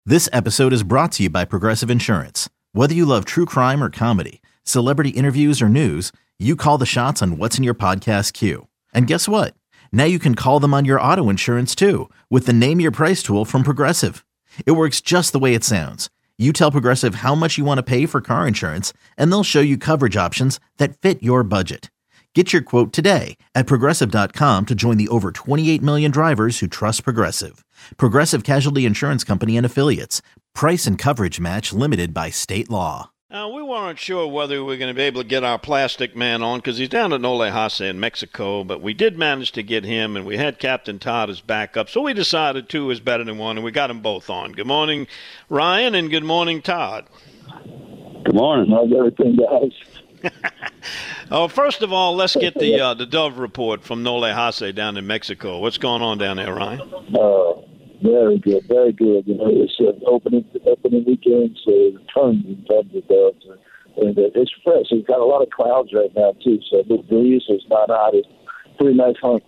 This episode is brought to you by Progressive Insurance. Whether you love true crime or comedy, celebrity interviews or news, you call the shots on what's in your podcast queue. And guess what? Now you can call them on your auto insurance too with the Name Your Price tool from Progressive. It works just the way it sounds. You tell Progressive how much you want to pay for car insurance, and they'll show you coverage options that fit your budget. Get your quote today at Progressive.com to join the over 28 million drivers who trust Progressive. Progressive Casualty Insurance Company and Affiliates. Price and coverage match limited by state law. We weren't sure whether we were going to be able to get our plastic man on because he's down at Nole Hase in Mexico, but we did manage to get him, and we had Captain Todd as backup, so we decided two is better than one, and we got them both on. Good morning, Ryan, and good morning, Todd. Good morning. How's everything, guys? First of all, let's get the Dove report from Nole Hase down in Mexico. What's going on down there, Ryan? Very good, very good. You know, it's an opening weekend, so tons and tons of doves, and it's fresh. It's got a lot of clouds right now too, so the breeze is not hot. It's pretty nice hunt.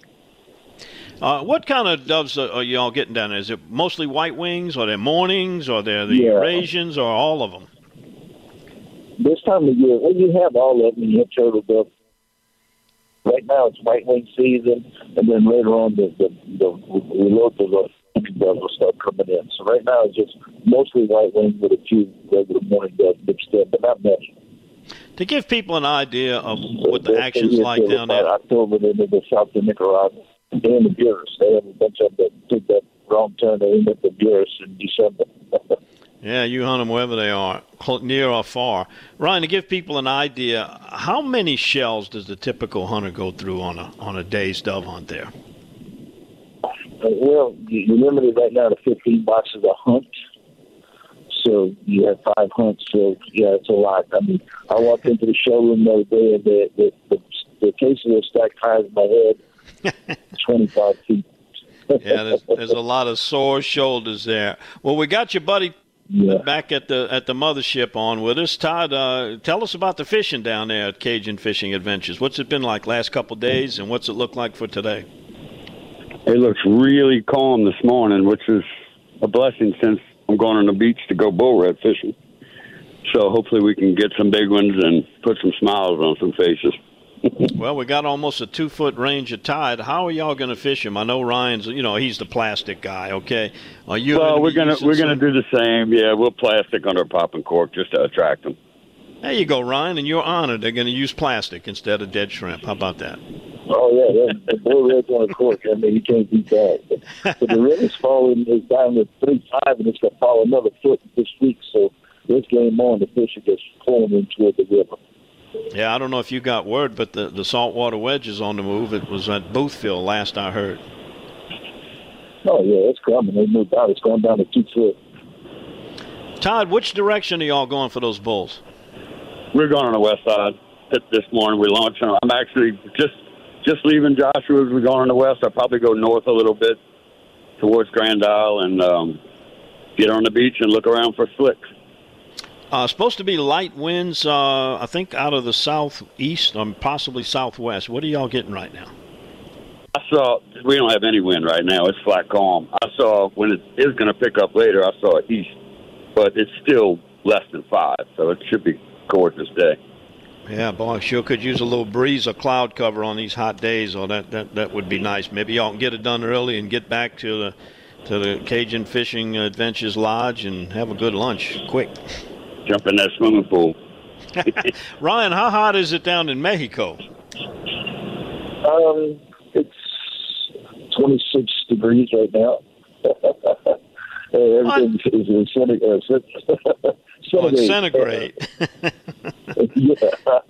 What kind of doves are you all getting down there? Is it mostly white wings, or they're mornings, or they're the Eurasians, or all of them? This time of year, well, you have all of them. You have turtle dove. Right now, it's white wing season, and then later on, the local doves will start coming in. So right now, it's just mostly white wing with a few regular morning doves mixed in, but not many. To give people an idea of what the action's like down there. October, they move south to Nicaragua. And the Buras. They have a bunch of them that took that wrong turn. They end up the Buras in December. Yeah, you hunt them wherever they are, near or far. Ryan, to give people an idea, how many shells does the typical hunter go through on a day's dove hunt there? Well, you're limited right now to 15 boxes a hunt. So you have 5 hunts. So, yeah, it's a lot. I mean, I walked into the showroom the other day, and the cases are stacked high as my head, 25 feet. Yeah, there's a lot of sore shoulders there. Well, we got your buddy back at the mothership on with us. Todd, tell us about the fishing down there at Cajun Fishing Adventures. What's it been like last couple of days, and what's it look like for today? It looks really calm this morning, which is a blessing since I'm going on the beach to go bull red fishing. So hopefully we can get some big ones and put some smiles on some faces. Well, we got almost a 2-foot range of tide. How are y'all going to fish him? I know Ryan's, he's the plastic guy. Okay. Are you? Well, we're gonna do the same. Yeah, we'll plastic under pop and cork just to attract them. There you go, Ryan, and you're honored. They're going to use plastic instead of dead shrimp. How about that? Oh yeah, the bull red's on a cork. I mean, you can't beat that. But the river's falling is down to 3.5, and it's going to fall another foot this week. So this game on, the fish are just pulling into the river. Yeah, I don't know if you got word, but the saltwater wedge is on the move. It was at Boothville last I heard. Oh, yeah, it's coming. They moved out. It's going down to 2 foot. Todd, which direction are y'all going for those bulls? We're going on the west side. This morning we launched. I'm actually just leaving Joshua's. We're going on the west. I'll probably go north a little bit towards Grand Isle and get on the beach and look around for slicks. Supposed to be light winds, I think, out of the southeast or possibly southwest. What are y'all getting right now? We don't have any wind right now. It's flat calm. I saw when it is going to pick up later, I saw it east, but it's still less than 5, so it should be gorgeous day. Yeah, boy, sure could use a little breeze or cloud cover on these hot days, or that would be nice. Maybe y'all can get it done early and get back to the Cajun Fishing Adventures Lodge and have a good lunch quick. Jump in that swimming pool. Ryan, how hot is it down in Mexico? It's 26 degrees right now. Everything is centigrade. Yeah.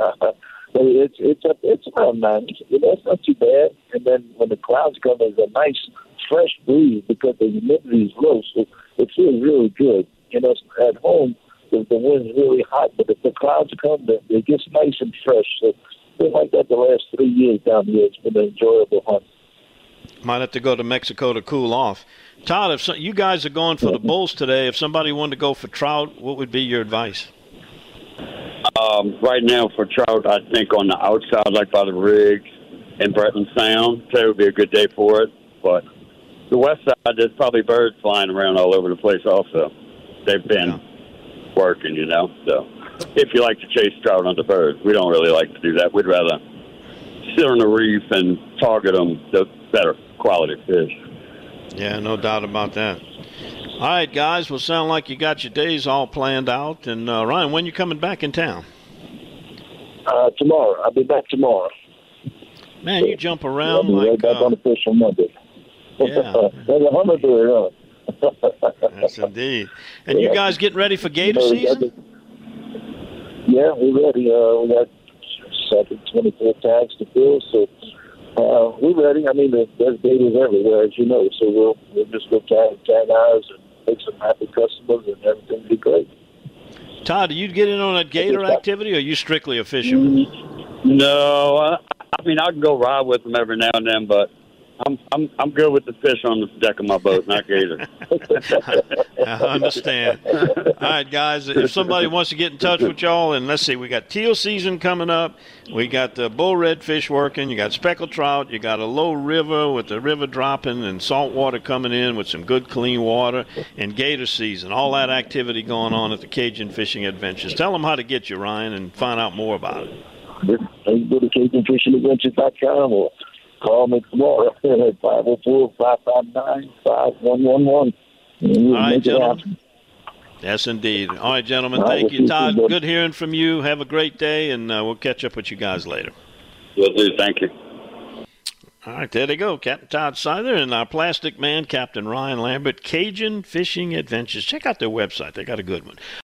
It's around 90. It's not too bad. And then when the clouds come, there's a nice fresh breeze because the humidity is low, so it feels really good. At home, the wind's really hot, but if the clouds come, it gets nice and fresh. So it's been like that the last 3 years down here. It's been an enjoyable hunt. Might have to go to Mexico to cool off. Todd, if you guys are going for the bulls today, if somebody wanted to go for trout, what would be your advice? Right now for trout, I think on the outside, like by the rigs and Bretland Sound, today would be a good day for it. But the west side, there's probably birds flying around all over the place also. They've been working, you know. So if you like to chase trout on the birds, we don't really like to do that. We'd rather sit on the reef and target them, the better quality fish. Yeah, no doubt about that. All right, guys. Well, sound like you got your days all planned out. And, Ryan, when you coming back in town? Tomorrow. I'll be back tomorrow. Man, you jump around I'll be like... right back on the fish on Monday. Yeah. There's a hummingbird, huh? Yes, indeed. And you guys getting ready for gator season? Yeah, we're ready. We got 24 tags to fill, so we're ready. I mean, there's gators everywhere, as you know, so we'll just go tag ours and make some happy customers, and everything will be great. Todd, do you get in on that gator activity, or are you strictly a fisherman? No, I mean, I can go ride with them every now and then, but I'm good with the fish on the deck of my boat, not gator. I understand. All right, guys, if somebody wants to get in touch with y'all, and let's see, we got teal season coming up. We got the bull redfish working. You got speckled trout. You got a low river with the river dropping and salt water coming in with some good clean water, and gator season. All that activity going on at the Cajun Fishing Adventures. Tell them how to get you, Ryan, and find out more about it. Go to CajunFishingAdventures.com or call me tomorrow at 504-559-5111. All right, gentlemen. Yes, indeed. All right, gentlemen. Thank you, Todd. Good hearing from you. Have a great day, and we'll catch up with you guys later. Will do. Thank you. All right, there they go. Captain Todd Seither and our plastic man, Captain Ryan Lambert, Cajun Fishing Adventures. Check out their website. They got a good one.